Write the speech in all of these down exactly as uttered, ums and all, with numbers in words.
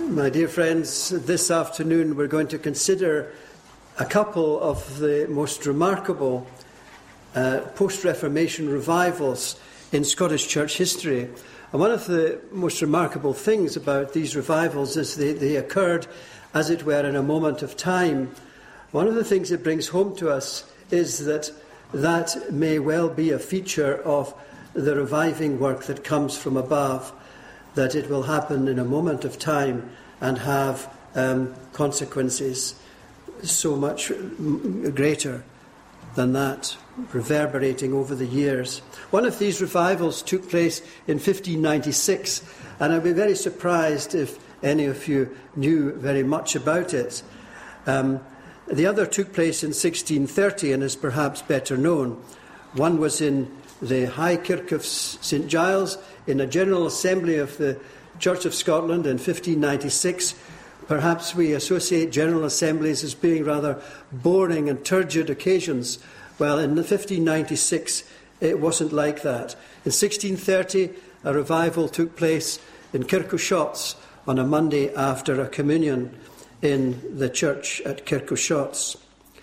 My dear friends, this afternoon we're going to consider a couple of the most remarkable uh, post-Reformation revivals in Scottish church history. And one of the most remarkable things about these revivals is they, they occurred, as it were, in a moment of time. One of the things it brings home to us is that that may well be a feature of the reviving work that comes from above, that it will happen in a moment of time and have um, consequences so much greater than that, reverberating over the years. One of these revivals took place in fifteen ninety-six, and I'd be very surprised if any of you knew very much about it. Um, the other took place in sixteen thirty and is perhaps better known. One was in the High Kirk of Saint Giles, in a General Assembly of the Church of Scotland in fifteen ninety-six. Perhaps we associate General Assemblies as being rather boring and turgid occasions. Well, in fifteen ninety-six, it wasn't like that. In sixteen thirty, a revival took place in Kirk o' Shotts on a Monday after a communion in the church at Kirk o' Shotts.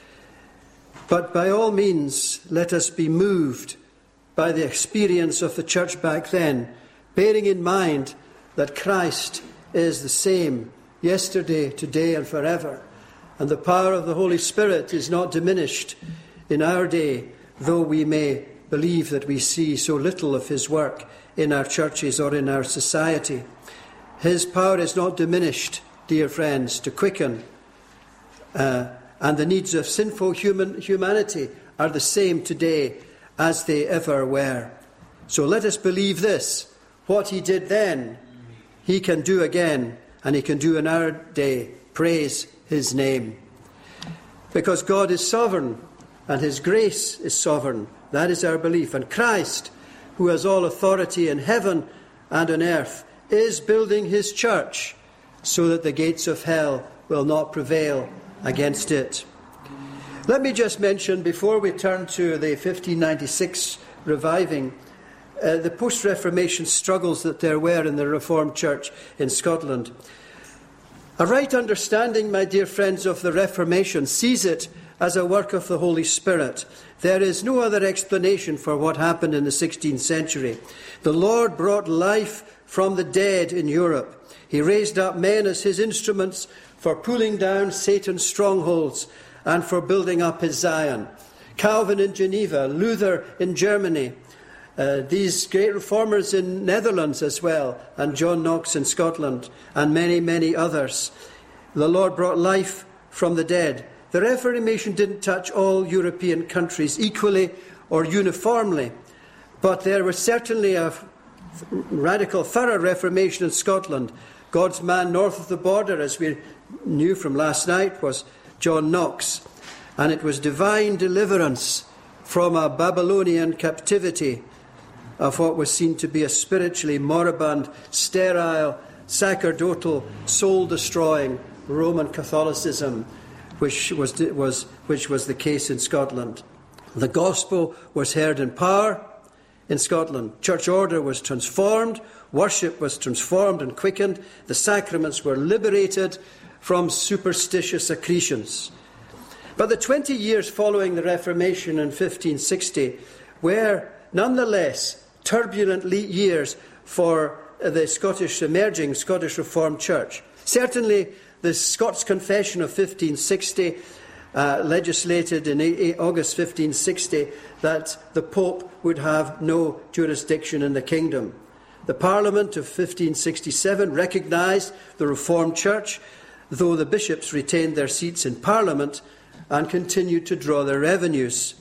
But by all means, let us be moved by the experience of the church back then, bearing in mind that Christ is the same yesterday, today and forever, and the power of the Holy Spirit is not diminished in our day, though we may believe that we see so little of his work in our churches or in our society. His power is not diminished, dear friends, to quicken, uh, and the needs of sinful human humanity are the same today as they ever were. So let us believe this: what he did then, he can do again, and he can do in our day. Praise his name. Because God is sovereign, and his grace is sovereign. That is our belief. And Christ, who has all authority in heaven and on earth, is building his church so that the gates of hell will not prevail against it. Let me just mention, before we turn to the fifteen ninety-six reviving, uh, the post-Reformation struggles that there were in the Reformed Church in Scotland. A right understanding, my dear friends, of the Reformation sees it as a work of the Holy Spirit. There is no other explanation for what happened in the sixteenth century. The Lord brought life from the dead in Europe. He raised up men as his instruments for pulling down Satan's strongholds and for building up his Zion. Calvin in Geneva, Luther in Germany, uh, these great reformers in Netherlands as well, and John Knox in Scotland, and many, many others. The Lord brought life from the dead. The Reformation didn't touch all European countries equally or uniformly, but there was certainly a radical, thorough Reformation in Scotland. God's man north of the border, as we knew from last night, was John Knox, and it was divine deliverance from a Babylonian captivity of what was seen to be a spiritually moribund, sterile, sacerdotal, soul-destroying Roman Catholicism, which was, was, which was the case in Scotland. The gospel was heard in power in Scotland. Church order was transformed, worship was transformed and quickened, the sacraments were liberated from superstitious accretions. But the twenty years following the Reformation in fifteen sixty were nonetheless turbulent years for the Scottish emerging Scottish Reformed Church. Certainly the Scots Confession of fifteen sixty uh, legislated in August fifteen sixty that the Pope would have no jurisdiction in the kingdom. The Parliament of fifteen sixty-seven recognised the Reformed Church, though the bishops retained their seats in Parliament and continued to draw their revenues,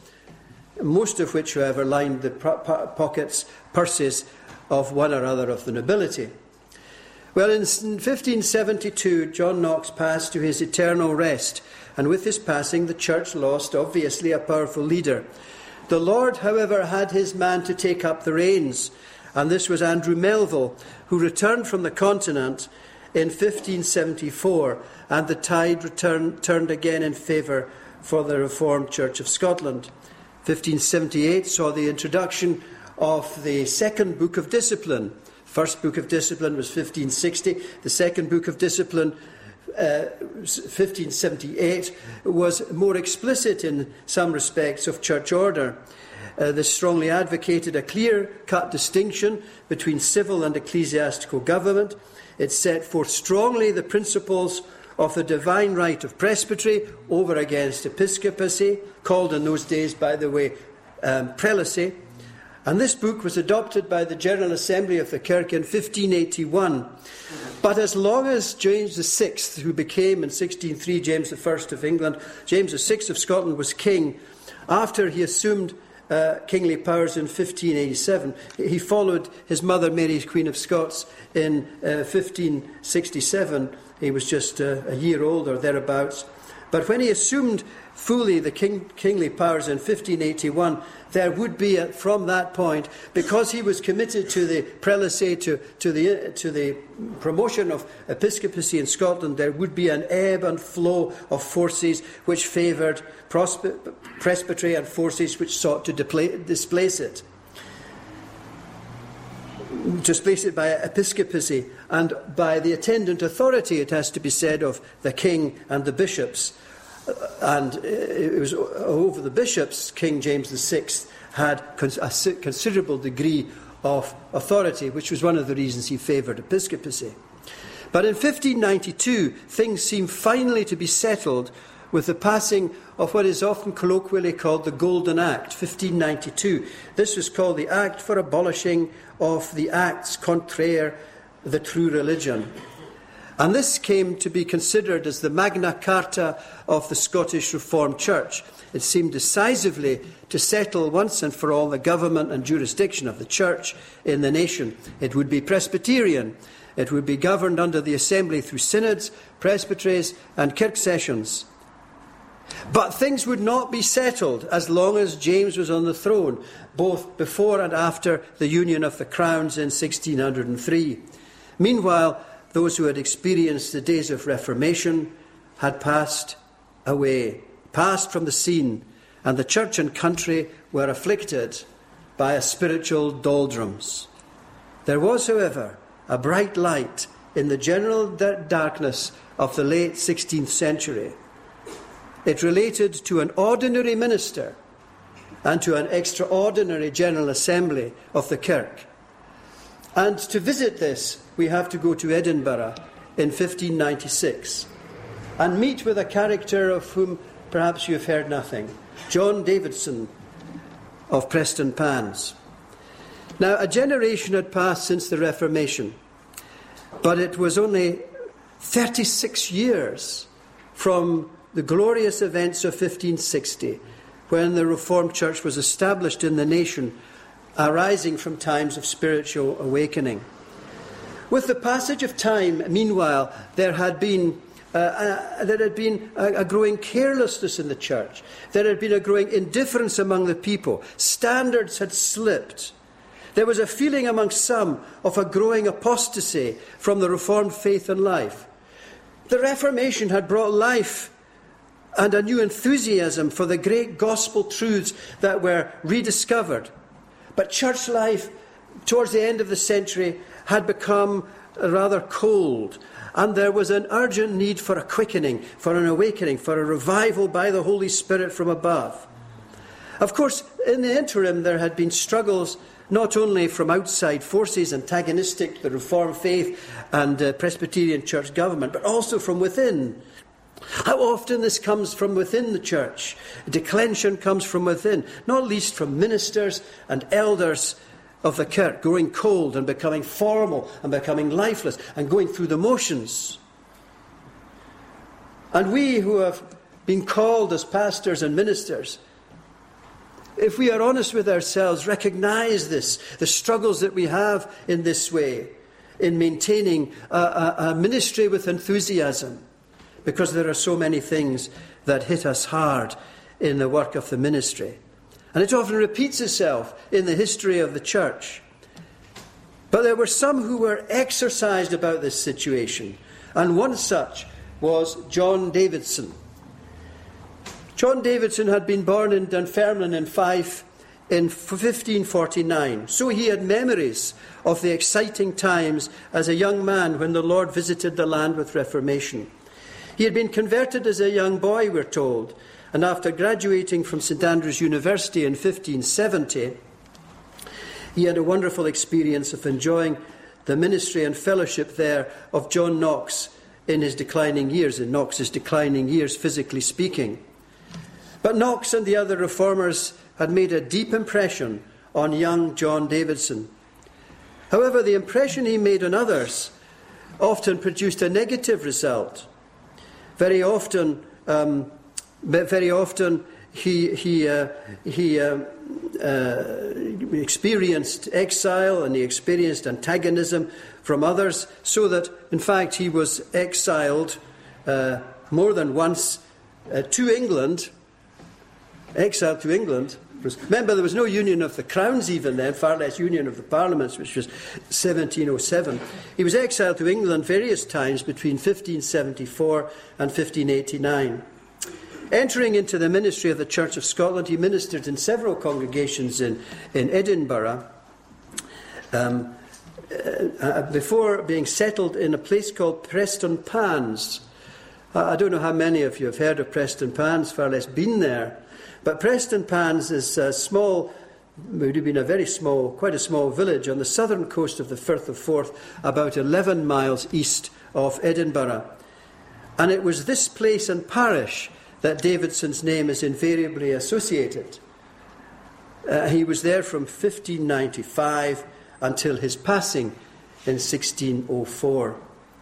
most of which, however, lined the pockets, purses of one or other of the nobility. Well, in fifteen seventy-two, John Knox passed to his eternal rest, and with his passing, the church lost, obviously, a powerful leader. The Lord, however, had his man to take up the reins, and this was Andrew Melville, who returned from the continent in fifteen seventy-four, and the tide returned, turned again in favour for the Reformed Church of Scotland. fifteen seventy-eight saw the introduction of the second book of discipline, First book of discipline was fifteen sixty. The second book of discipline, uh, fifteen seventy-eight, was more explicit in some respects of church order. Uh, this strongly advocated a clear-cut distinction between civil and ecclesiastical government. It set forth strongly the principles of the divine right of presbytery over against episcopacy, called in those days, by the way, um, prelacy. And this book was adopted by the General Assembly of the Kirk in fifteen eighty-one. But as long as James the Sixth, who became in sixteen oh three James the First of England, James the Sixth of Scotland was king, after he assumed uh, kingly powers in fifteen eighty-seven, he followed his mother Mary, Queen of Scots, in uh, fifteen sixty-seven. He was just uh, a year old or thereabouts. But when he assumed fully the king, kingly powers in fifteen eighty-one, there would be, a, from that point, because he was committed to the prelacy, to, to, the, to the promotion of episcopacy in Scotland, there would be an ebb and flow of forces which favoured prospe- presbytery and forces which sought to depla- displace it. Displace it by episcopacy and by the attendant authority, it has to be said, of the king and the bishops. And it was over the bishops, King James the Sixth had a considerable degree of authority, which was one of the reasons he favoured episcopacy. But in fifteen ninety-two, things seem finally to be settled with the passing of what is often colloquially called the Golden Act, fifteen ninety-two. This was called the Act for Abolishing of the Acts Contraire the True Religion. And this came to be considered as the Magna Carta of the Scottish Reformed Church. It seemed decisively to settle once and for all the government and jurisdiction of the church in the nation. It would be Presbyterian. It would be governed under the assembly through synods, presbyteries, and kirk sessions. But things would not be settled as long as James was on the throne, both before and after the union of the crowns in sixteen oh three. Meanwhile, those who had experienced the days of Reformation had passed away, passed from the scene, and the church and country were afflicted by a spiritual doldrums. There was, however, a bright light in the general darkness of the late sixteenth century. It related to an ordinary minister and to an extraordinary General Assembly of the Kirk. And to visit this, we have to go to Edinburgh in fifteen ninety-six and meet with a character of whom perhaps you have heard nothing, John Davidson of Prestonpans. Now, a generation had passed since the Reformation, but it was only thirty-six years from the glorious events of fifteen sixty, when the Reformed Church was established in the nation, arising from times of spiritual awakening. With the passage of time, meanwhile, there had been uh, uh, there had been a, a growing carelessness in the church. There had been a growing indifference among the people. Standards had slipped. There was a feeling among some of a growing apostasy from the Reformed faith and life. The Reformation had brought life and a new enthusiasm for the great gospel truths that were rediscovered. But church life, towards the end of the century, had become rather cold, and there was an urgent need for a quickening, for an awakening, for a revival by the Holy Spirit from above. Of course, in the interim, there had been struggles not only from outside forces antagonistic to the Reformed faith and uh, Presbyterian church government, but also from within. How often this comes from within the church. Declension comes from within, not least from ministers and elders of the kirk, growing cold and becoming formal and becoming lifeless and going through the motions. And we who have been called as pastors and ministers, if we are honest with ourselves, recognise this, the struggles that we have in this way, in maintaining a, a, a ministry with enthusiasm, because there are so many things that hit us hard in the work of the ministry. And it often repeats itself in the history of the church. But there were some who were exercised about this situation, and one such was John Davidson. John Davidson had been born in Dunfermline in Fife in fifteen forty-nine. So he had memories of the exciting times as a young man when the Lord visited the land with Reformation. He had been converted as a young boy, we're told, and after graduating from St Andrews University in fifteen seventy, he had a wonderful experience of enjoying the ministry and fellowship there of John Knox in his declining years, in Knox's declining years, physically speaking. But Knox and the other reformers had made a deep impression on young John Davidson. However, the impression he made on others often produced a negative result. Very often, um, very often he he uh, he uh, uh, experienced exile, and he experienced antagonism from others, so that, in fact, he was exiled uh, more than once uh, to England. Exiled to England. Remember, there was no Union of the Crowns even then, far less Union of the Parliaments, which was seventeen oh seven. He was exiled to England various times between fifteen seventy-four and fifteen eighty-nine. Entering into the ministry of the Church of Scotland, he ministered in several congregations in, in Edinburgh, um, uh, before being settled in a place called Prestonpans. I, I don't know how many of you have heard of Prestonpans, far less been there. But Prestonpans is a small, would have been a very small, quite a small village on the southern coast of the Firth of Forth, about eleven miles east of Edinburgh. And it was this place and parish that Davidson's name is invariably associated. Uh, he was there from fifteen ninety-five until his passing in sixteen oh four.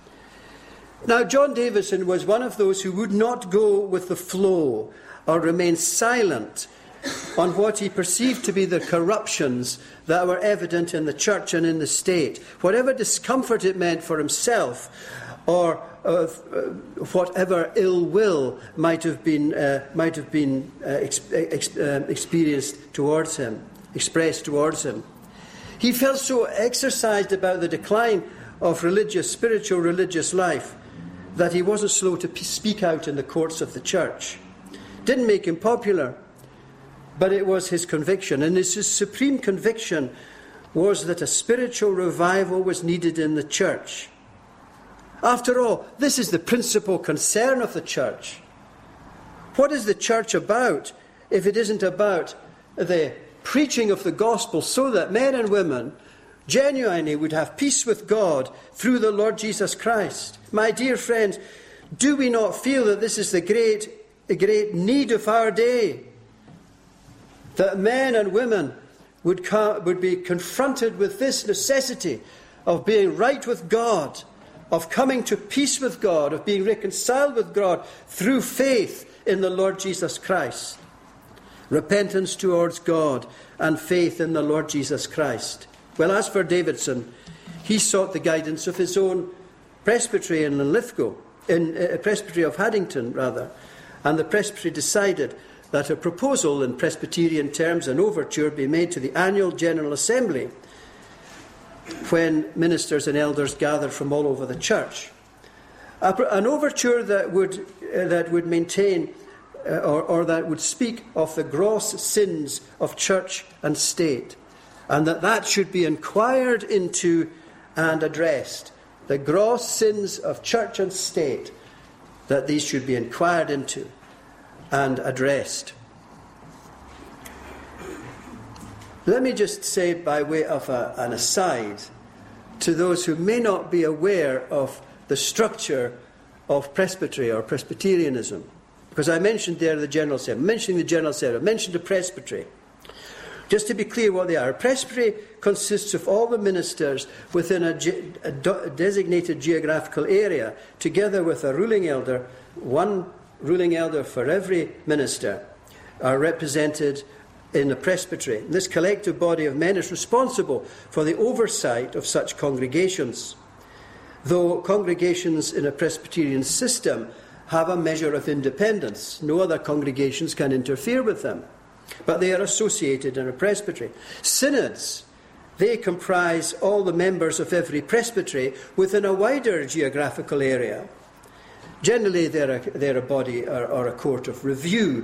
Now, John Davidson was one of those who would not go with the flow or remain silent on what he perceived to be the corruptions that were evident in the church and in the state, whatever discomfort it meant for himself, or uh, whatever ill will might have been uh, might have been uh, ex- ex- uh, experienced towards him, expressed towards him. He felt so exercised about the decline of religious, spiritual religious life, that he wasn't slow to p- speak out in the courts of the church. Didn't make him popular, but it was his conviction, and his supreme conviction was that a spiritual revival was needed in the church. After all, this is the principal concern of the church. What is the church about if it isn't about the preaching of the gospel so that men and women genuinely would have peace with God through the Lord Jesus Christ? My dear friends, do we not feel that this is the great, the great need of our day? That men and women would, come, would be confronted with this necessity of being right with God, of coming to peace with God, of being reconciled with God through faith in the Lord Jesus Christ. Repentance towards God and faith in the Lord Jesus Christ. Well, as for Davidson, he sought the guidance of his own presbytery in Linlithgow, in a uh, presbytery of Haddington, rather, and the presbytery decided that a proposal in Presbyterian terms, an overture, be made to the annual General Assembly when ministers and elders gathered from all over the church. An overture that would uh, that would maintain uh, or, or that would speak of the gross sins of church and state, and that that should be inquired into and addressed. The gross sins of church and state, that these should be inquired into and addressed. Let me just say, by way of a, an aside, to those who may not be aware of the structure of presbytery or Presbyterianism, because I mentioned there the General Assembly, mentioning the General Assembly, I mentioned the presbytery. Just to be clear what they are, a presbytery consists of all the ministers within a, ge- a do- designated geographical area, together with a ruling elder. One ruling elder for every minister are represented in the presbytery. This collective body of men is responsible for the oversight of such congregations, though congregations in a Presbyterian system have a measure of independence. No other congregations can interfere with them, but they are associated in a presbytery. Synods, they comprise all the members of every presbytery within a wider geographical area. Generally, they're a, they're a body or, or a court of review,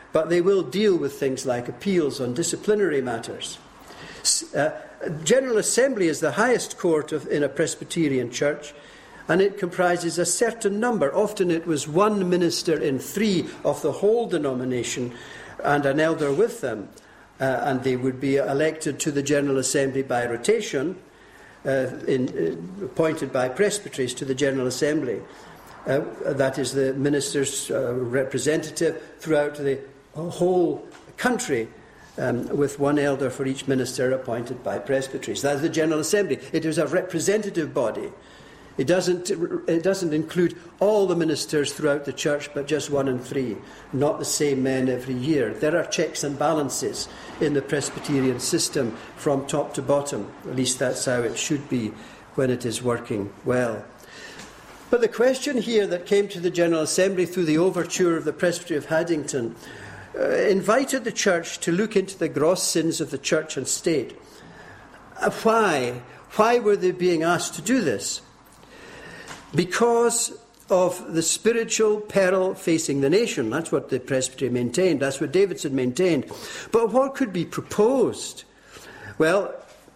but they will deal with things like appeals on disciplinary matters. Uh, General Assembly is the highest court of, in a Presbyterian church, and it comprises a certain number. Often it was one minister in three of the whole denomination and an elder with them, uh, and they would be elected to the General Assembly by rotation, uh, in, uh, appointed by presbyteries to the General Assembly. Uh, that is the minister's uh, representative throughout the whole country, um, with one elder for each minister appointed by presbyteries. That is the General Assembly. It is a representative body. It doesn't, it doesn't include all the ministers throughout the church, but just one and three, not the same men every year. There are checks and balances in the Presbyterian system from top to bottom. At least that's how it should be when it is working well. But the question here that came to the General Assembly through the overture of the Presbytery of Haddington uh, invited the church to look into the gross sins of the church and state. Uh, why? Why were they being asked to do this? Because of the spiritual peril facing the nation. That's what the Presbytery maintained. That's what Davidson maintained. But what could be proposed? Well,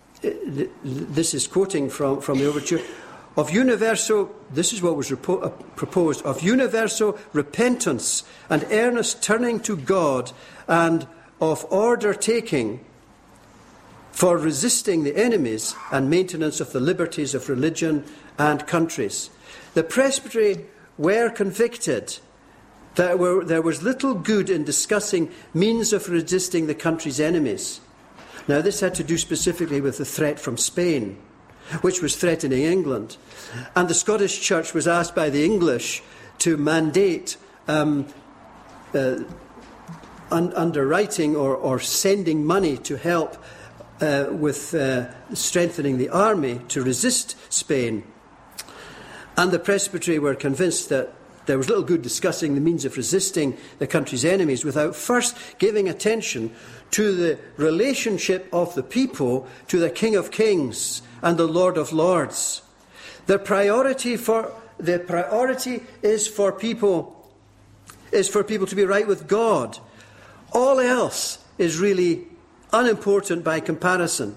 this is quoting from, from the overture. Of universal, this is what was repo, uh, proposed, of universal repentance and earnest turning to God, and of order taking for resisting the enemies and maintenance of the liberties of religion and countries. The presbytery were convicted that were, there was little good in discussing means of resisting the country's enemies. Now, this had to do specifically with the threat from Spain, which was threatening England. And the Scottish Church was asked by the English to mandate um, uh, un- underwriting or, or sending money to help uh, with uh, strengthening the army to resist Spain. And the presbytery were convinced that there was little good discussing the means of resisting the country's enemies without first giving attention to the relationship of the people to the King of Kings and the Lord of Lords. The priority for the priority is for people is for people to be right with God. All else is really unimportant by comparison.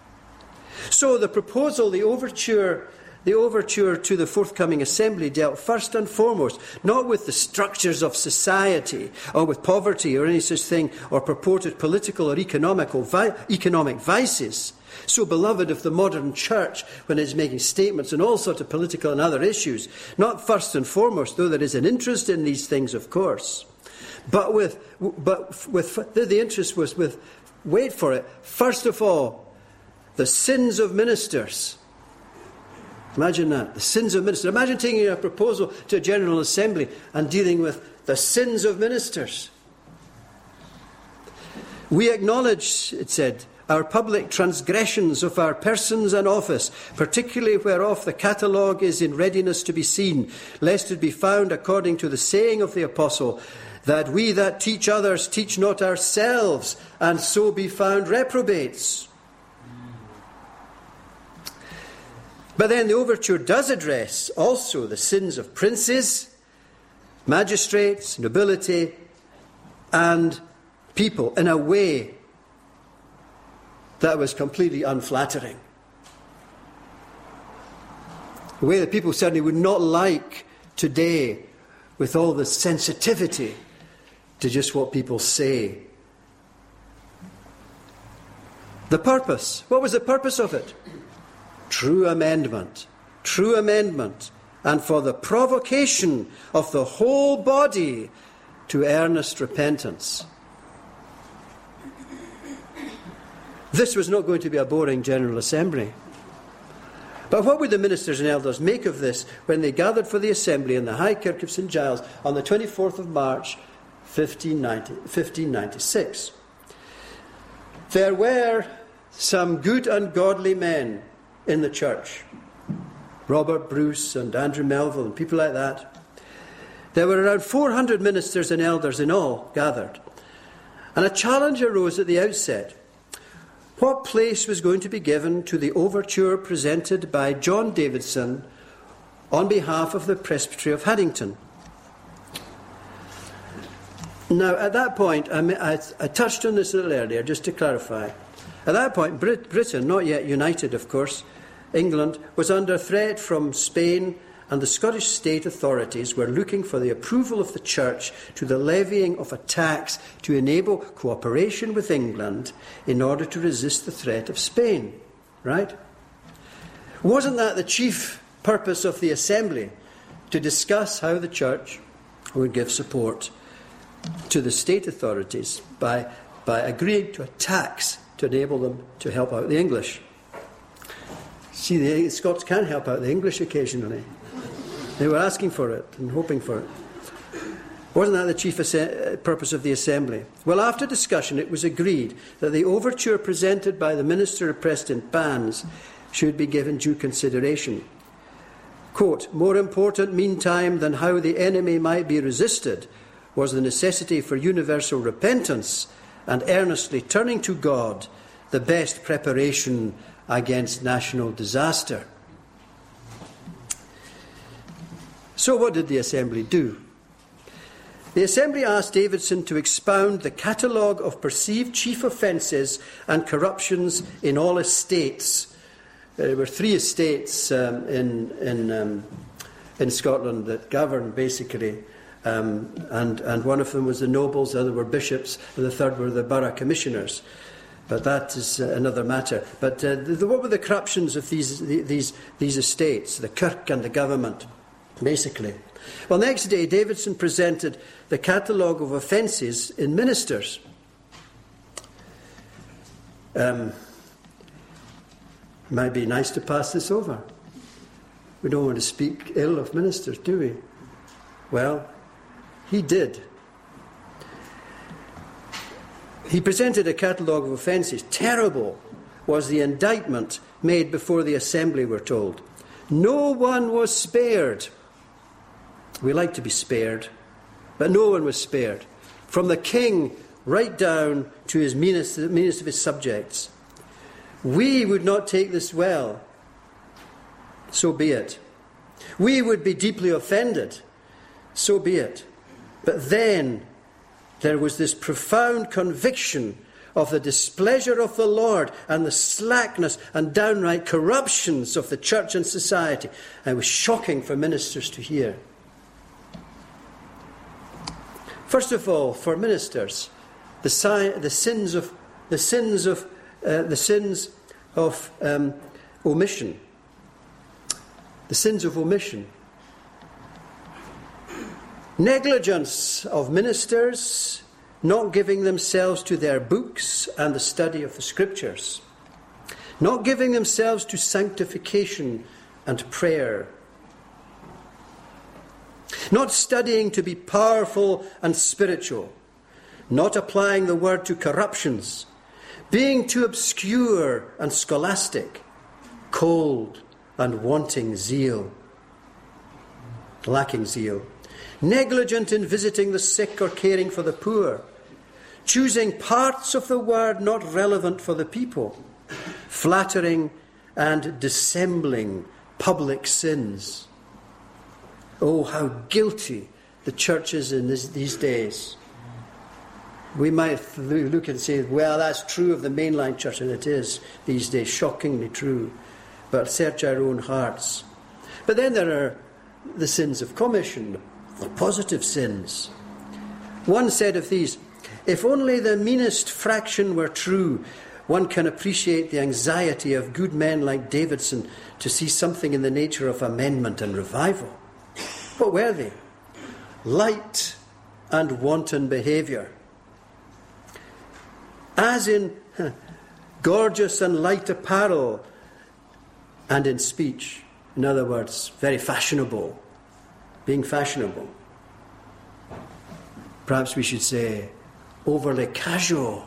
So the proposal, the overture, the overture to the forthcoming assembly dealt first and foremost not with the structures of society or with poverty or any such thing or purported political or economical vi- economic vices, so beloved of the modern church when it's making statements on all sorts of political and other issues. Not first and foremost, though there is an interest in these things, of course. But with, but with the, the interest was with, wait for it, first of all, the sins of ministers. Imagine that, the sins of ministers. Imagine taking a proposal to a General Assembly and dealing with the sins of ministers. We acknowledge, it said, our public transgressions of our persons and office, particularly whereof the catalogue is in readiness to be seen, lest it be found according to the saying of the apostle, that we that teach others teach not ourselves, and so be found reprobates. But then the overture does address also the sins of princes, magistrates, nobility, and people in a way that was completely unflattering. A way that people certainly would not like today, with all the sensitivity to just what people say. The purpose. What was the purpose of it? True amendment. True amendment. And for the provocation of the whole body to earnest repentance. This was not going to be a boring General Assembly. But what would the ministers and elders make of this when they gathered for the assembly in the High Kirk of Saint Giles on the twenty-fourth of March, fifteen ninety-six? There were some good and godly men in the church. Robert Bruce and Andrew Melville and people like that. There were around four hundred ministers and elders in all gathered. And a challenge arose at the outset. What place was going to be given to the overture presented by John Davidson on behalf of the Presbytery of Haddington? Now, at that point, I, I, I touched on this a little earlier, just to clarify. At that point, Brit- Britain, not yet united, of course, England, was under threat from Spain, and the Scottish state authorities were looking for the approval of the Church to the levying of a tax to enable cooperation with England in order to resist the threat of Spain. Right? Wasn't that the chief purpose of the Assembly? To discuss how the Church would give support to the state authorities by, by agreeing to a tax to enable them to help out the English. See, the Scots can help out the English occasionally. They were asking for it and hoping for it. Wasn't that the chief purpose of the Assembly? Well, after discussion, it was agreed that the overture presented by the Minister of Preston Banns should be given due consideration. Quote, more important, meantime, than how the enemy might be resisted was the necessity for universal repentance and earnestly turning to God, the best preparation against national disaster. So what did the Assembly do? The Assembly asked Davidson to expound the catalogue of perceived chief offences and corruptions in all estates. There were three estates um, in, in, um, in Scotland that governed, basically, um, and, and one of them was the nobles, the other were bishops, and the third were the borough commissioners. But that is uh, another matter. But uh, the, the, what were the corruptions of these, the, these, these estates, the kirk and the government, basically? Well, next day, Davidson presented the catalogue of offences in ministers. Um, might be nice to pass this over. We don't want to speak ill of ministers, do we? Well, he did. He presented a catalogue of offences. Terrible was the indictment made before the Assembly, we're told. No one was spared. We like to be spared, but no one was spared. From the king right down to his meanest, meanest of his subjects. We would not take this well. So be it. We would be deeply offended. So be it. But then there was this profound conviction of the displeasure of the Lord and the slackness and downright corruptions of the church and society. And it was shocking for ministers to hear. First of all, for ministers, the, si- the sins of the sins of uh, the sins of um, omission. The sins of omission. Negligence of ministers not giving themselves to their books and the study of the Scriptures. Not giving themselves to sanctification and prayer. Not studying to be powerful and spiritual. Not applying the word to corruptions. Being too obscure and scholastic. Cold and wanting zeal. Lacking zeal. Negligent in visiting the sick or caring for the poor. Choosing parts of the word not relevant for the people. Flattering and dissembling public sins. Oh, how guilty the church is in this, these days. We might look and say, well, that's true of the mainline church, and it is these days, shockingly true. But search our own hearts. But then there are the sins of commission, the positive sins. One said of these, if only the meanest fraction were true, one can appreciate the anxiety of good men like Davidson to see something in the nature of amendment and revival. What were they? Light and wanton behaviour. As in huh, gorgeous and light apparel and in speech. In other words, very fashionable. Being fashionable. Perhaps we should say overly casual.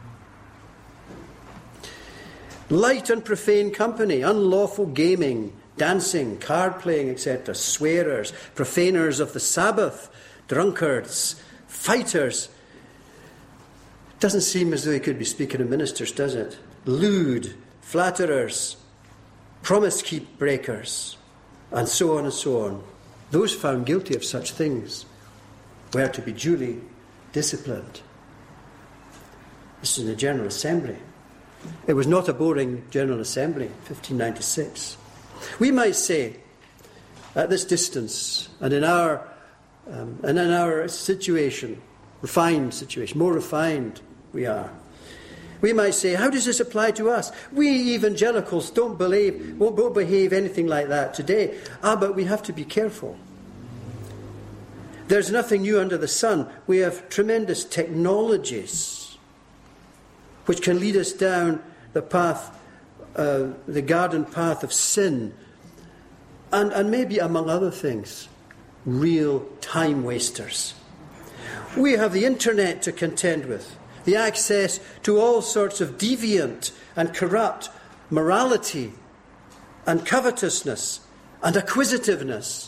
Light and profane company, unlawful gaming, dancing, card playing, et cetera, swearers, profaners of the Sabbath, drunkards, fighters. Doesn't seem as though he could be speaking of ministers, does it? Lewd, flatterers, promise keep breakers, and so on and so on. Those found guilty of such things were to be duly disciplined. This is in the General Assembly. It was not a boring General Assembly, fifteen ninety-six. We might say, at this distance, and in our um, and in our situation, refined situation, more refined we are, we might say, how does this apply to us? We evangelicals don't believe, won't, won't behave anything like that today. Ah, but we have to be careful. There's nothing new under the sun. We have tremendous technologies which can lead us down the path, uh, the garden path of sin, and, and maybe, among other things, real time wasters. We have the internet to contend with, the access to all sorts of deviant and corrupt morality and covetousness and acquisitiveness.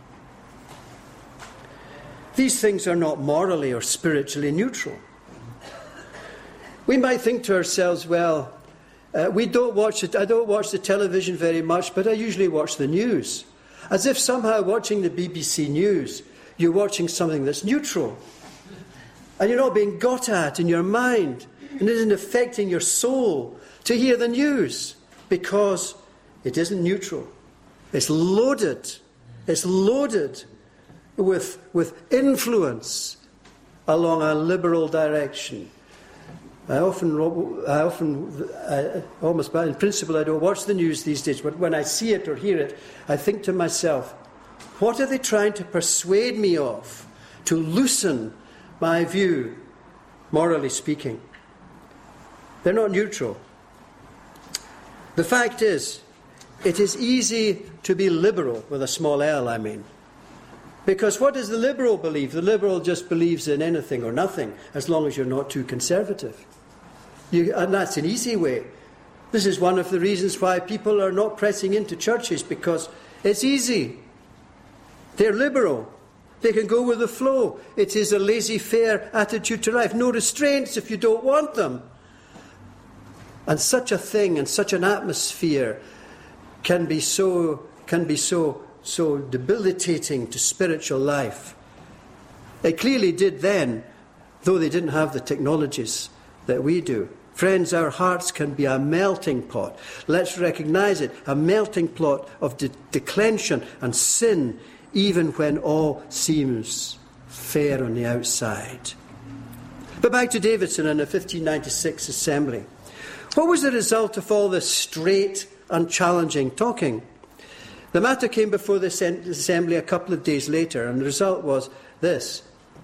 These things are not morally or spiritually neutral. We might think to ourselves, well, uh, we don't watch it. I don't watch the television very much, but I usually watch the news. As if somehow watching the B B C News, you're watching something that's neutral. And you're not being got at in your mind, and it isn't affecting your soul to hear the news, because it isn't neutral. It's loaded. It's loaded with, with influence along a liberal direction. I often, I often, I, almost by in principle, I don't watch the news these days, but when I see it or hear it, I think to myself, what are they trying to persuade me of to loosen my view, morally speaking? They're not neutral. The fact is, it is easy to be liberal, with a small L, I mean. Because what does the liberal believe? The liberal just believes in anything or nothing, as long as you're not too conservative. You, and that's an easy way. This is one of the reasons why people are not pressing into churches, because it's easy. They're liberal. They can go with the flow. It is a laissez-faire attitude to life. No restraints if you don't want them. And such a thing and such an atmosphere can be so can be so so debilitating to spiritual life. It clearly did then, though they didn't have the technologies that we do. Friends, our hearts can be a melting pot. Let's recognize it, a melting pot of de- declension and sin, even when all seems fair on the outside. But back to Davidson and the fifteen ninety-six assembly. What was the result of all this straight, unchallenging talking? The matter came before the assembly a couple of days later, and the result was this: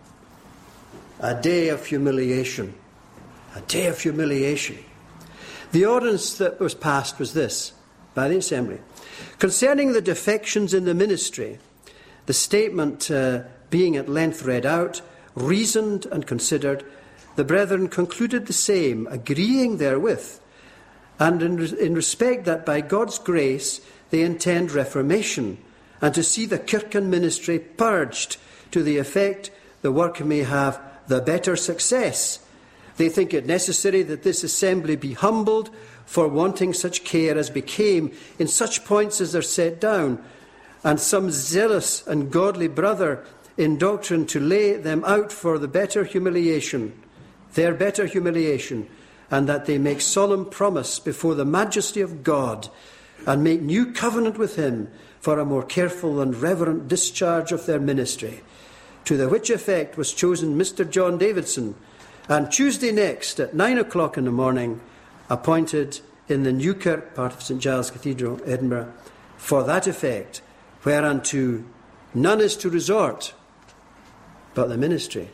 a day of humiliation. A day of humiliation. The ordinance that was passed was this, by the assembly: concerning the defections in the ministry, the statement uh, being at length read out, reasoned and considered, the brethren concluded the same, agreeing therewith, and in, in respect that by God's grace they intend reformation, and to see the Kirken ministry purged, to the effect the work may have the better success. They think it necessary that this assembly be humbled for wanting such care as became in such points as are set down, and some zealous and godly brother in doctrine to lay them out for the better humiliation, their better humiliation, and that they make solemn promise before the majesty of God, and make new covenant with him for a more careful and reverent discharge of their ministry. To the which effect was chosen Mister John Davidson, and Tuesday next at nine o'clock in the morning appointed in the Newkirk part of St Giles Cathedral, Edinburgh, for that effect, whereunto none is to resort but the ministry.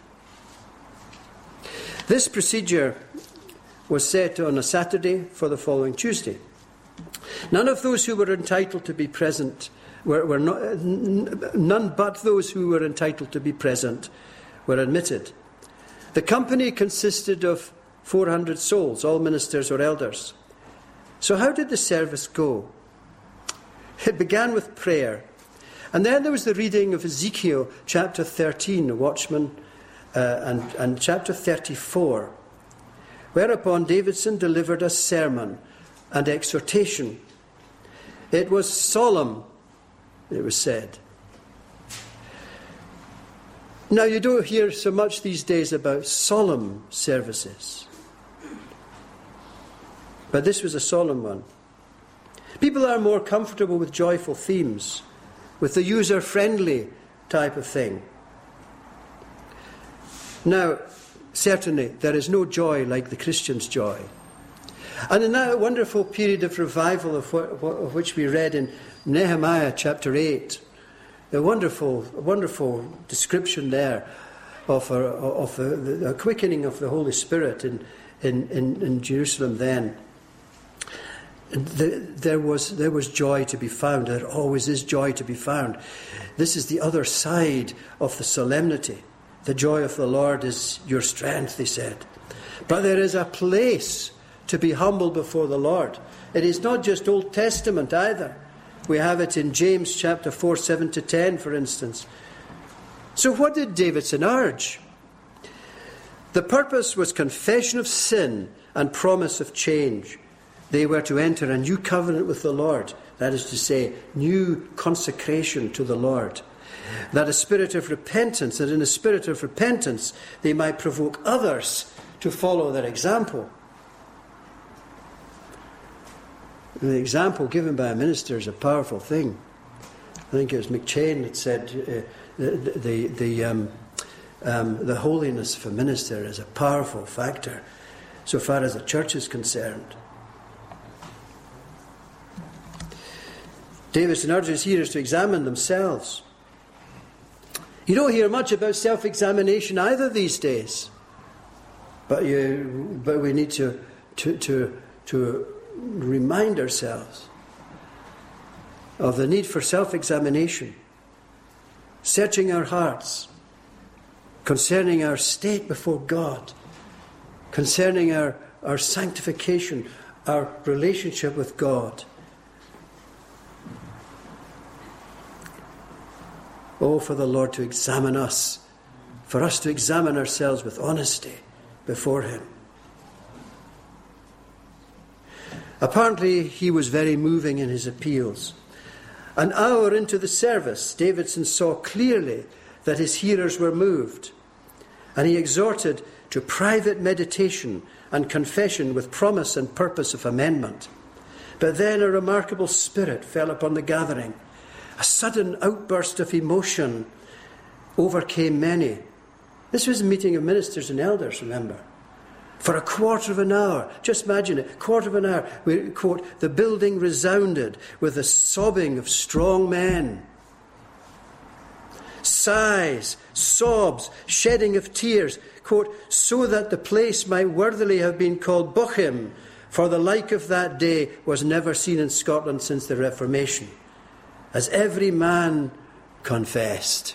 This procedure was set on a Saturday for the following Tuesday. None of those who were entitled to be present were, were not, n- none but those who were entitled to be present were admitted. The company consisted of four hundred souls, all ministers or elders. So how did the service go? It began with prayer. And then there was the reading of Ezekiel chapter thirteen, the watchman, uh, and, and chapter thirty-four, whereupon Davidson delivered a sermon and exhortation. It was solemn, it was said. Now, you don't hear so much these days about solemn services. But this was a solemn one. People are more comfortable with joyful themes, with the user-friendly type of thing. Now, certainly, there is no joy like the Christian's joy. And in that wonderful period of revival of, what, of which we read in Nehemiah chapter eight, a wonderful, wonderful description there of a, of a, a quickening of the Holy Spirit in, in, in, in Jerusalem then. The, there was there was joy to be found. There always is joy to be found. This is the other side of the solemnity. The joy of the Lord is your strength, they said. But there is a place to be humble before the Lord. It is not just Old Testament either. We have it in James chapter four, seven to ten, for instance. So what did Davidson urge? The purpose was confession of sin and promise of change. They were to enter a new covenant with the Lord. That is to say, new consecration to the Lord. That a spirit of repentance, that in a spirit of repentance, they might provoke others to follow their example. The example given by a minister is a powerful thing. I think it was McChain that said uh, the the the, um, um, the holiness of a minister is a powerful factor so far as the church is concerned. Davidson urges hearers to examine themselves. You don't hear much about self-examination either these days, but you but we need to to to to. remind ourselves of the need for self-examination, searching our hearts, concerning our state before God, concerning our, our sanctification, our relationship with God. Oh, for the Lord to examine us, for us to examine ourselves with honesty before Him. Apparently, he was very moving in his appeals. An hour into the service, Davidson saw clearly that his hearers were moved, and he exhorted to private meditation and confession with promise and purpose of amendment. But then a remarkable spirit fell upon the gathering. A sudden outburst of emotion overcame many. This was a meeting of ministers and elders, remember. For a quarter of an hour, just imagine it, quarter of an hour, we quote, the building resounded with the sobbing of strong men. Sighs, sobs, shedding of tears, quote, so that the place might worthily have been called Bochim, for the like of that day was never seen in Scotland since the Reformation, as every man confessed.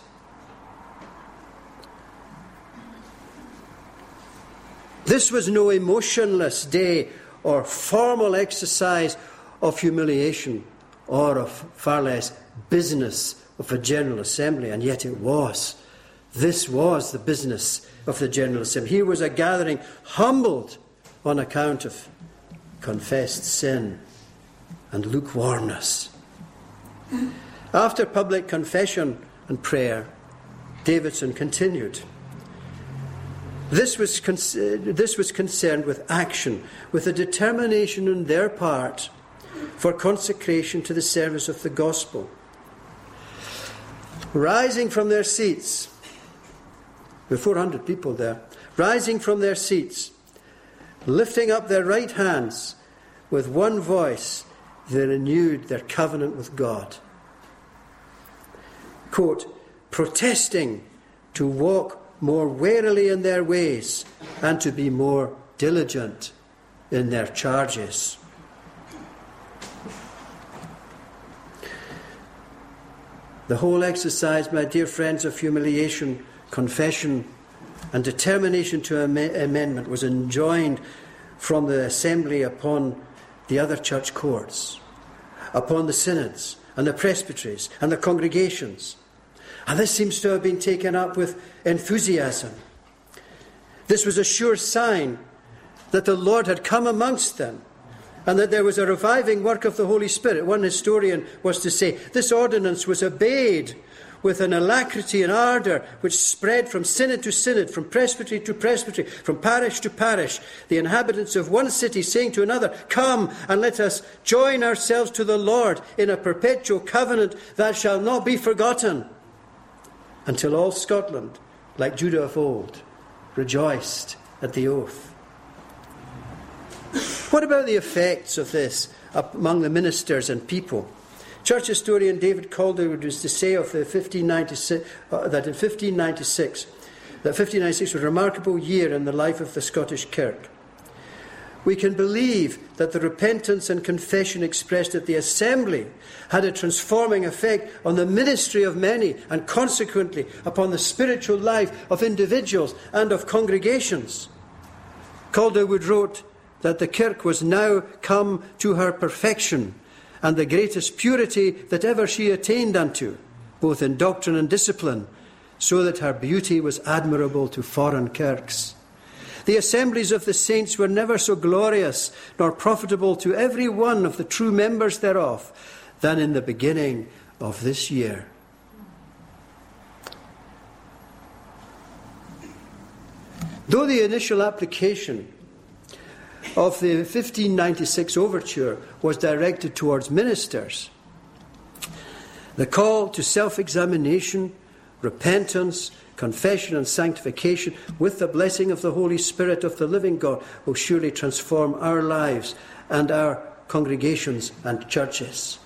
This was no emotionless day or formal exercise of humiliation or of far less business of a General Assembly, and yet it was. This was the business of the General Assembly. Here was a gathering humbled on account of confessed sin and lukewarmness. After public confession and prayer, Davidson continued. This was, con- this was concerned with action, with a determination on their part for consecration to the service of the gospel. Rising from their seats, there were four hundred people there, rising from their seats, lifting up their right hands, with one voice, they renewed their covenant with God. Quote, protesting to walk more warily in their ways, and to be more diligent in their charges. The whole exercise, my dear friends, of humiliation, confession, and determination to am- amendment was enjoined from the assembly upon the other church courts, upon the synods, and the presbyteries, and the congregations. And this seems to have been taken up with enthusiasm. This was a sure sign that the Lord had come amongst them and that there was a reviving work of the Holy Spirit. One historian was to say, this ordinance was obeyed with an alacrity and ardour which spread from synod to synod, from presbytery to presbytery, from parish to parish, the inhabitants of one city saying to another, "Come and let us join ourselves to the Lord in a perpetual covenant that shall not be forgotten," until all Scotland, like Judah of old, rejoiced at the oath. What about the effects of this among the ministers and people? Church historian David Calderwood was to say of the fifteen ninety-six, uh, that in fifteen ninety-six, that fifteen ninety-six was a remarkable year in the life of the Scottish Kirk. We can believe that the repentance and confession expressed at the assembly had a transforming effect on the ministry of many and consequently upon the spiritual life of individuals and of congregations. Calderwood wrote that the Kirk was now come to her perfection and the greatest purity that ever she attained unto, both in doctrine and discipline, so that her beauty was admirable to foreign kirks. The assemblies of the saints were never so glorious nor profitable to every one of the true members thereof than in the beginning of this year. Though the initial application of the fifteen ninety-six overture was directed towards ministers, the call to self-examination, repentance, confession and sanctification with the blessing of the Holy Spirit of the living God will surely transform our lives and our congregations and churches.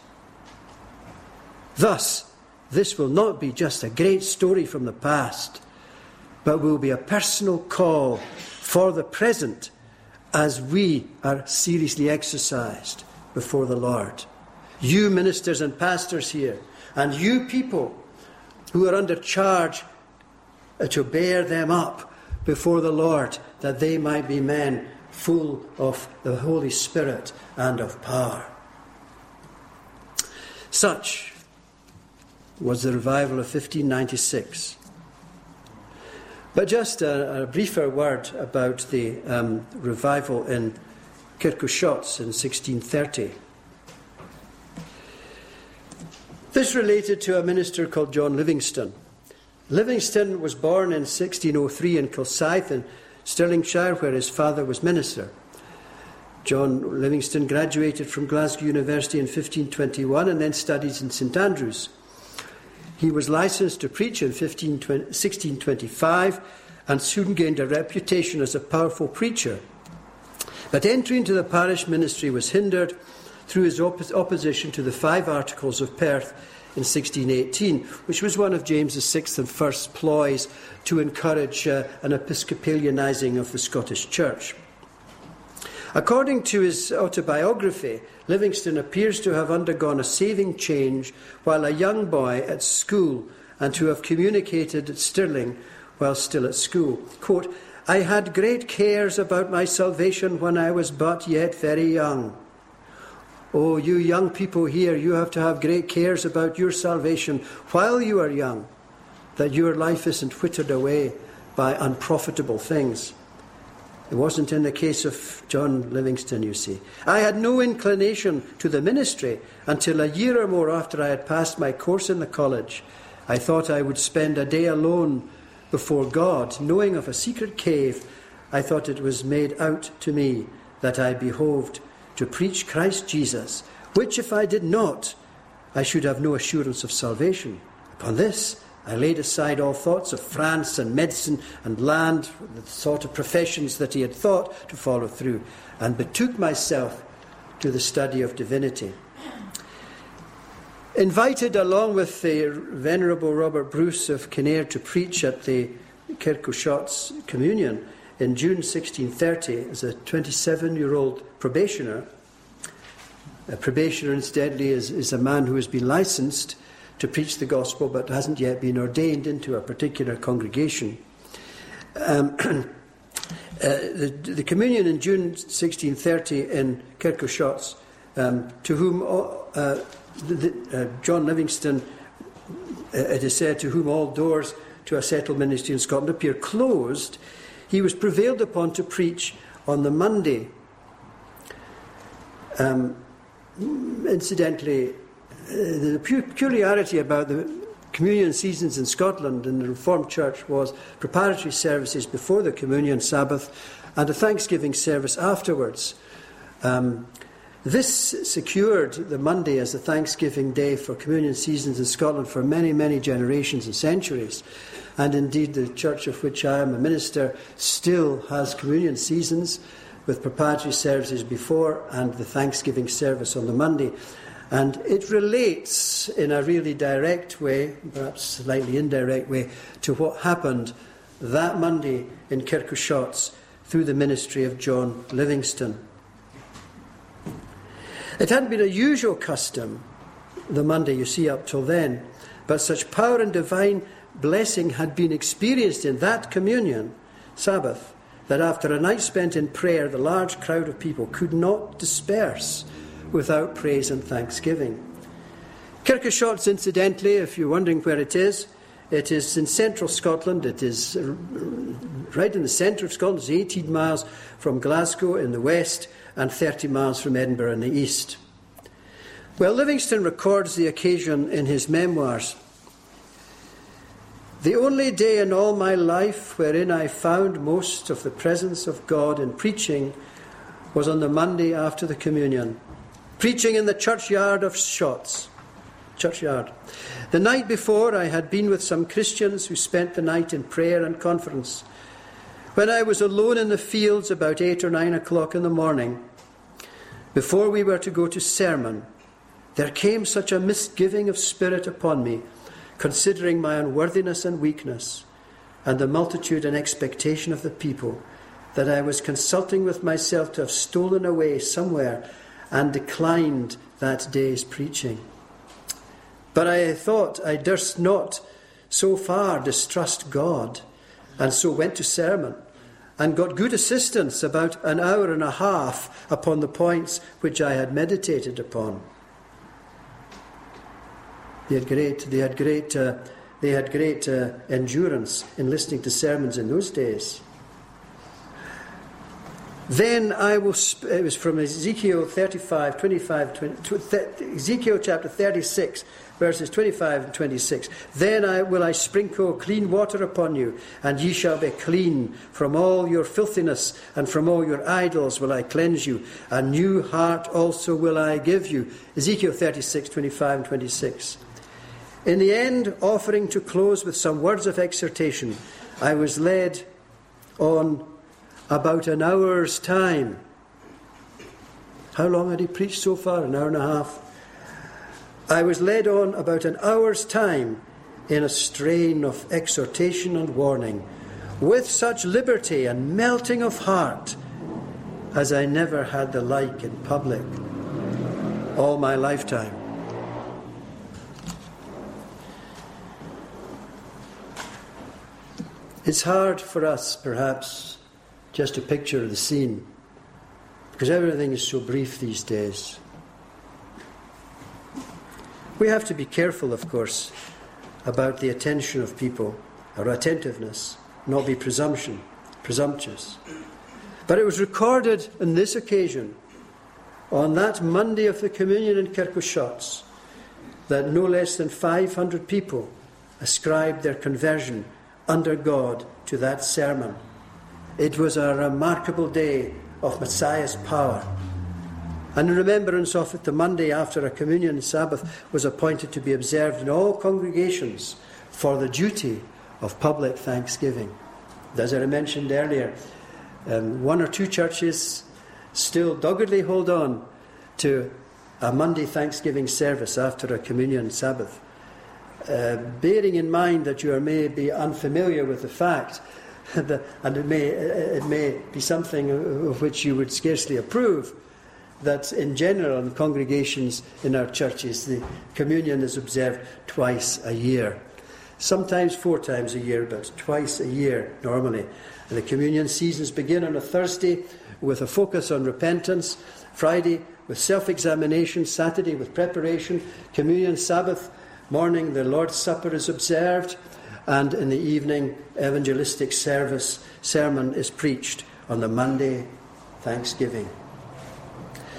Thus, this will not be just a great story from the past, but will be a personal call for the present as we are seriously exercised before the Lord. You ministers and pastors here, and you people who are under charge to bear them up before the Lord, that they might be men full of the Holy Spirit and of power. Such was the revival of fifteen ninety-six. But just a, a briefer word about the um, revival in Kirkoshots in sixteen thirty. This related to a minister called John Livingston. Livingston was born in sixteen oh three in Kilsyth in Stirlingshire, where his father was minister. John Livingston graduated from Glasgow University in fifteen twenty-one and then studied in St Andrews. He was licensed to preach in sixteen twenty-five and soon gained a reputation as a powerful preacher. But entry into the parish ministry was hindered through his op- opposition to the Five Articles of Perth in sixteen eighteen, which was one of James the Sixth and First's ploys to encourage uh, an Episcopalianising of the Scottish Church. According to his autobiography, Livingston appears to have undergone a saving change while a young boy at school and to have communicated at Stirling while still at school. Quote, "I had great cares about my salvation when I was but yet very young." Oh, you young people here, you have to have great cares about your salvation while you are young, that your life isn't whittled away by unprofitable things. It wasn't in the case of John Livingston, you see. I had no inclination to the ministry until a year or more after I had passed my course in the college. I thought I would spend a day alone before God, knowing of a secret cave. I thought it was made out to me that I behoved to preach Christ Jesus, which if I did not, I should have no assurance of salvation. Upon this, I laid aside all thoughts of France and medicine and land, the sort of professions that he had thought to follow through, and betook myself to the study of divinity. Invited along with the Venerable Robert Bruce of Kinnaird to preach at the Kirkoshots Communion in June sixteen thirty as a twenty-seven-year-old probationer. A probationer, incidentally, is, is a man who has been licensed to preach the gospel but hasn't yet been ordained into a particular congregation. Um, uh, the, the communion in June sixteen thirty in Kirkoshots, um, to whom uh, the, the, uh, John Livingston, uh, it is said, to whom all doors to a settled ministry in Scotland appear closed, he was prevailed upon to preach on the Monday. Um, incidentally, Uh, the peculiarity about the communion seasons in Scotland in the Reformed Church was preparatory services before the communion Sabbath and a Thanksgiving service afterwards. Um, this secured the Monday as the Thanksgiving day for communion seasons in Scotland for many, many generations and centuries. And indeed, the church of which I am a minister still has communion seasons with preparatory services before and the Thanksgiving service on the Monday. And it relates in a really direct way, perhaps slightly indirect way, to what happened that Monday in Kirkoshots through the ministry of John Livingston. It hadn't been a usual custom, the Monday you see up till then, but such power and divine blessing had been experienced in that communion Sabbath that after a night spent in prayer, the large crowd of people could not disperse without praise and thanksgiving. Kirkoshots, incidentally, if you're wondering where it is, it is in central Scotland. It is right in the centre of Scotland. It's eighteen miles from Glasgow in the west and thirty miles from Edinburgh in the east. Well, Livingston records the occasion in his memoirs. The only day in all my life wherein I found most of the presence of God in preaching was on the Monday after the communion, preaching in the churchyard of Shotts. Churchyard. The night before, I had been with some Christians who spent the night in prayer and conference. When I was alone in the fields about eight or nine o'clock in the morning, before we were to go to sermon, there came such a misgiving of spirit upon me, considering my unworthiness and weakness, and the multitude and expectation of the people, that I was consulting with myself to have stolen away somewhere and declined that day's preaching. But I thought I durst not so far distrust God, and so went to sermon, and got good assistance about an hour and a half upon the points which I had meditated upon. They had great, they had great, uh, they had great uh, endurance in listening to sermons in those days. Then I will, sp- it was from Ezekiel thirty-five, twenty-five, twenty, th- Ezekiel chapter thirty-six, verses twenty-five and twenty-six. Then I will I sprinkle clean water upon you, and ye shall be clean. From all your filthiness and from all your idols will I cleanse you. A new heart also will I give you. Ezekiel thirty-six, twenty-five and twenty-six. In the end, offering to close with some words of exhortation, I was led on about an hour's time. How long had he preached so far? An hour and a half. I was led on about an hour's time in a strain of exhortation and warning, with such liberty and melting of heart as I never had the like in public all my lifetime. It's hard for us, perhaps, just to picture the scene, because everything is so brief these days. We have to be careful, of course, about the attention of people, or attentiveness, not be presumption, presumptuous. But it was recorded on this occasion, on that Monday of the communion in Kirkoshots, that no less than five hundred people ascribed their conversion under God to that sermon. It was a remarkable day of Messiah's power. And in remembrance of it, the Monday after a communion Sabbath was appointed to be observed in all congregations for the duty of public thanksgiving. As I mentioned earlier, um, one or two churches still doggedly hold on to a Monday Thanksgiving service after a communion Sabbath. Uh, bearing in mind that you are maybe unfamiliar with the fact, that, and it may, it may be something of which you would scarcely approve, that in general in congregations in our churches the communion is observed twice a year. Sometimes four times a year, but twice a year normally. And the communion seasons begin on a Thursday with a focus on repentance, Friday with self-examination, Saturday with preparation, communion Sabbath morning the Lord's Supper is observed, and in the evening evangelistic service sermon is preached on the Monday Thanksgiving.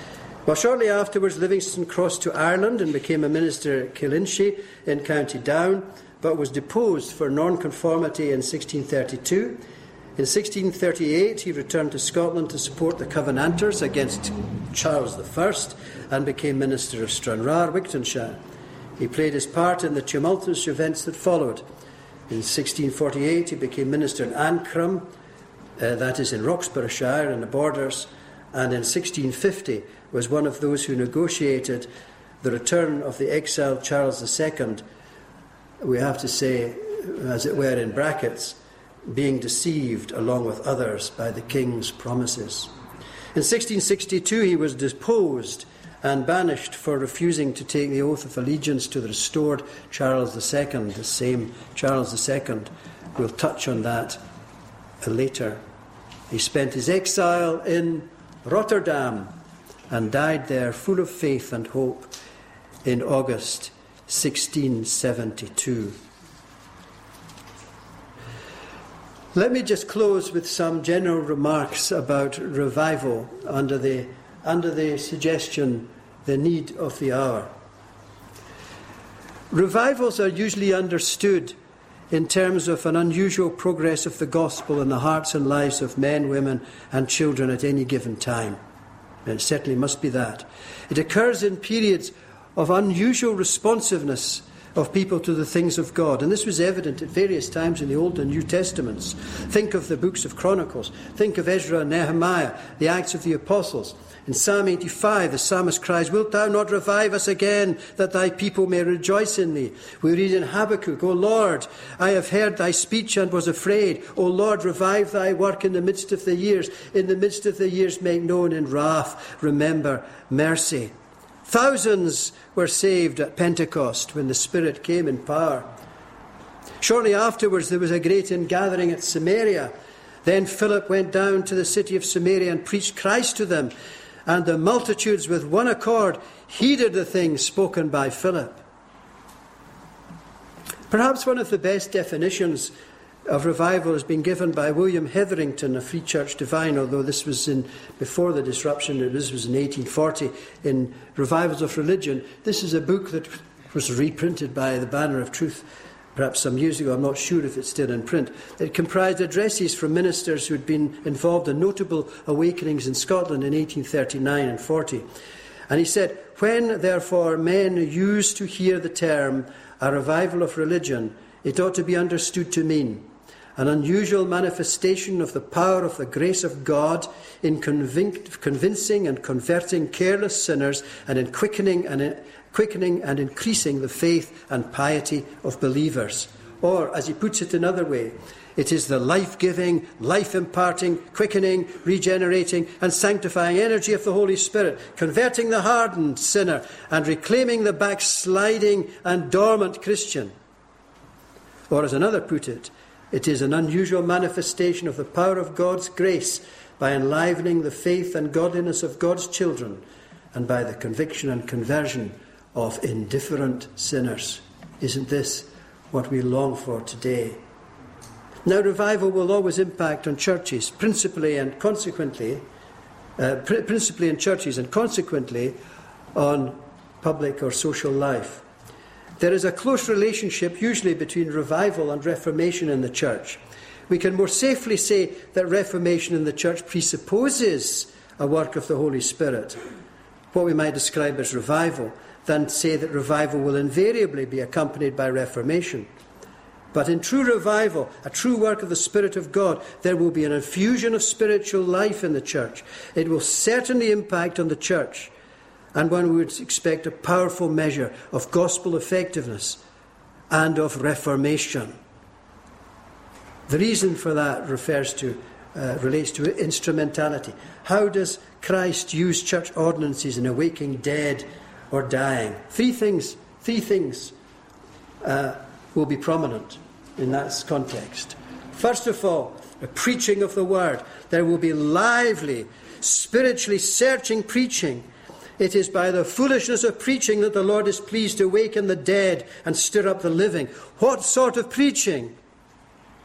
Well, shortly afterwards, Livingstone crossed to Ireland and became a minister at Killinshie in County Down, but was deposed for nonconformity in sixteen thirty-two. In sixteen thirty-eight, he returned to Scotland to support the Covenanters against Charles the First and became minister of Stranraer, Wigtonshire. He played his part in the tumultuous events that followed. In sixteen forty-eight, he became minister in Ancrum, uh, that is in Roxburghshire, in the Borders, and in sixteen fifty was one of those who negotiated the return of the exiled Charles the Second, we have to say, as it were in brackets, being deceived along with others by the king's promises. In sixteen sixty-two he was deposed and banished for refusing to take the oath of allegiance to the restored Charles the Second, the same Charles the Second. We'll touch on that later. He spent his exile in Rotterdam and died there full of faith and hope in August sixteen seventy-two. Let me just close with some general remarks about revival under the, under the suggestion, the need of the hour. Revivals are usually understood in terms of an unusual progress of the gospel in the hearts and lives of men, women and children at any given time. And it certainly must be that. It occurs in periods of unusual responsiveness of people to the things of God. And this was evident at various times in the Old and New Testaments. Think of the books of Chronicles. Think of Ezra and Nehemiah, the Acts of the Apostles. In Psalm eighty-five, the psalmist cries, "Wilt thou not revive us again, that thy people may rejoice in thee?" We read in Habakkuk, "O Lord, I have heard thy speech and was afraid. O Lord, revive thy work in the midst of the years. In the midst of the years make known in wrath. Remember mercy." Thousands were saved at Pentecost when the Spirit came in power. Shortly afterwards, there was a great ingathering at Samaria. Then Philip went down to the city of Samaria and preached Christ to them. And the multitudes with one accord heeded the things spoken by Philip. Perhaps one of the best definitions of revival has been given by William Hetherington, a Free Church divine, although this was in before the disruption, this was in eighteen forty, in Revivals of Religion. This is a book that was reprinted by the Banner of Truth perhaps some years ago. I'm not sure if it's still in print. It comprised addresses from ministers who had been involved in notable awakenings in Scotland in eighteen thirty-nine and forty. And he said, "When, therefore, men use to hear the term a revival of religion, it ought to be understood to mean an unusual manifestation of the power of the grace of God in convinc- convincing and converting careless sinners and in quickening and, in, quickening and increasing the faith and piety of believers." Or, as he puts it another way, it is the life-giving, life-imparting, quickening, regenerating and sanctifying energy of the Holy Spirit, converting the hardened sinner and reclaiming the backsliding and dormant Christian. Or, as another put it, it is an unusual manifestation of the power of God's grace by enlivening the faith and godliness of God's children and by the conviction and conversion of indifferent sinners. Isn't this what we long for today? Now, revival will always impact on churches, principally and consequently, uh, pr- principally in churches and consequently on public or social life. There is a close relationship usually between revival and reformation in the church. We can more safely say that reformation in the church presupposes a work of the Holy Spirit, what we might describe as revival, than say that revival will invariably be accompanied by reformation. But in true revival, a true work of the Spirit of God, there will be an infusion of spiritual life in the church. It will certainly impact on the church, and one would expect a powerful measure of gospel effectiveness and of reformation. The reason for that refers to, uh, relates to instrumentality. How does Christ use church ordinances in awaking dead or dying? Three things, three things uh, will be prominent in that context. First of all, the preaching of the word. There will be lively, spiritually searching preaching. It is by the foolishness of preaching that the Lord is pleased to awaken the dead and stir up the living. What sort of preaching?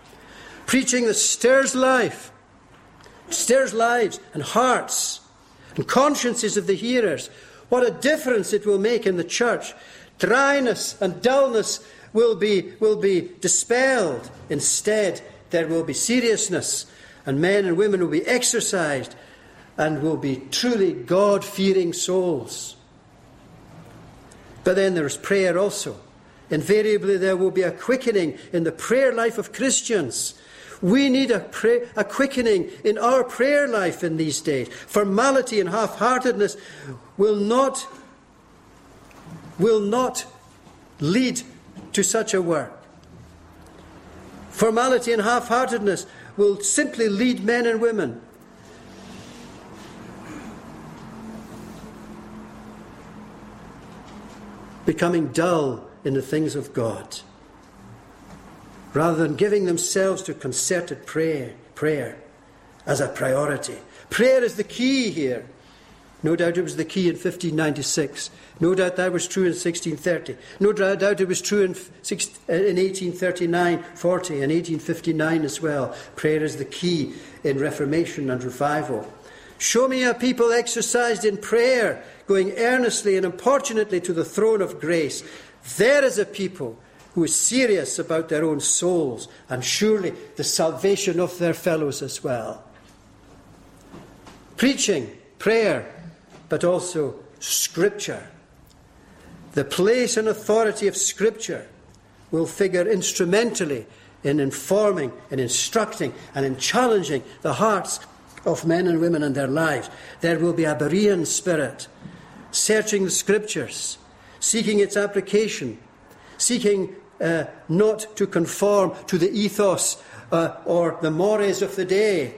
Preaching that stirs life, stirs lives and hearts, and consciences of the hearers. What a difference it will make in the church. Dryness and dullness will be, will be dispelled. Instead, there will be seriousness, and men and women will be exercised and will be truly God-fearing souls. But then there is prayer also. Invariably, there will be a quickening in the prayer life of Christians. We need a, pray, a quickening in our prayer life in these days. Formality and half-heartedness will not, will not lead to such a work. Formality and half-heartedness will simply lead men and women becoming dull in the things of God, rather than giving themselves to concerted prayer, prayer as a priority. Prayer is the key here. No doubt it was the key in fifteen ninety-six. No doubt that was true in sixteen thirty. No doubt it was true in, in eighteen thirty-nine, forty, and eighteen fifty-nine as well. Prayer is the key in Reformation and revival. Show me a people exercised in prayer, going earnestly and importunately to the throne of grace. There is a people who is serious about their own souls and surely the salvation of their fellows as well. Preaching, prayer, but also Scripture. The place and authority of Scripture will figure instrumentally in informing, in instructing, and in challenging the hearts of men and women in their lives. There will be a Berean spirit, searching the Scriptures, seeking its application, seeking uh, not to conform to the ethos uh, or the mores of the day,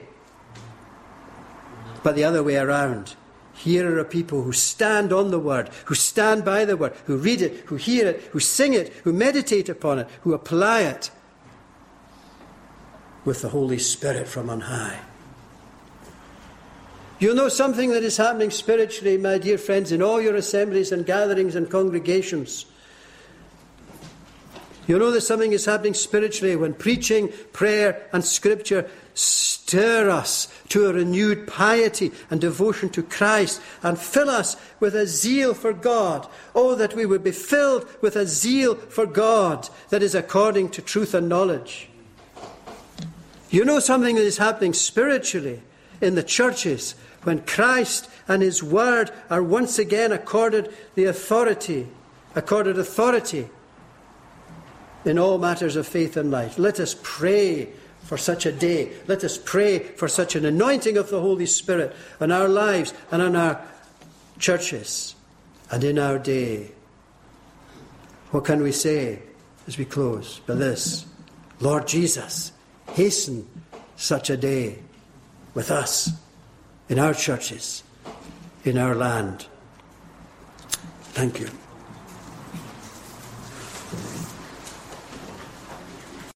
but the other way around. Here are a people who stand on the Word, who stand by the Word, who read it, who hear it, who sing it, who meditate upon it, who apply it with the Holy Spirit from on high. You'll know something that is happening spiritually, my dear friends, in all your assemblies and gatherings and congregations. You'll know that something is happening spiritually when preaching, prayer and Scripture stir us to a renewed piety and devotion to Christ and fill us with a zeal for God. Oh, that we would be filled with a zeal for God that is according to truth and knowledge. You know something that is happening spiritually in the churches when Christ and His Word are once again accorded the authority, accorded authority in all matters of faith and life. Let us pray for such a day. Let us pray for such an anointing of the Holy Spirit on our lives and on our churches and in our day. What can we say as we close? But this: Lord Jesus, hasten such a day with us, in our churches, in our land. Thank you.